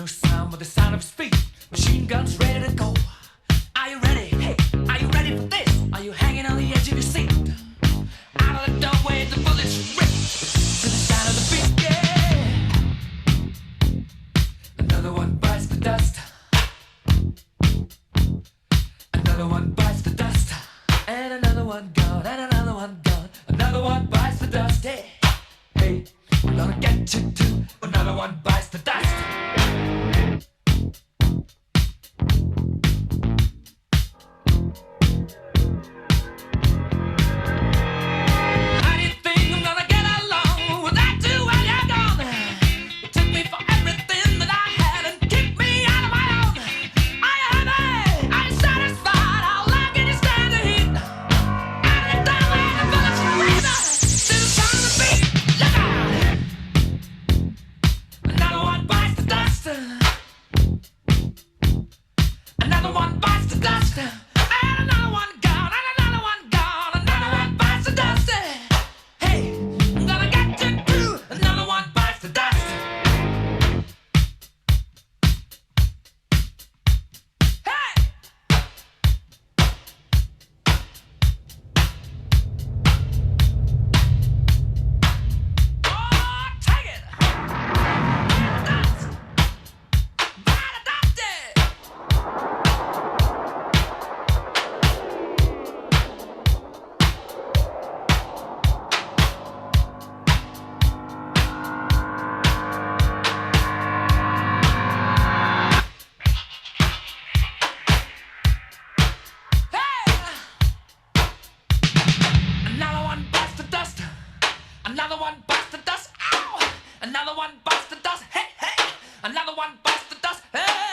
no sound but the sound of speed. Machine guns ready to go. Are you ready? Hey, are you ready for this? Are you hanging on the edge of your seat? Out of the doorway, the bullets rip to the sound of the beat. Yeah. Another one bites the dust. Another one bites the dust. And another one gone. And another one gone. Another one bites the dust. Hey, hey, I'm gonna get you too. Another one bites the dust. Another one bites the dust, and another one gone, and another one gone, another one bites the dust. Hey, I'm gonna get you too. Another one bites the dust. Hey! Oh, take it! Dust! Bite the dust! Another one bites the dust. Ow! Another one bites the dust. Hey, hey! Another one bites the dust. Hey!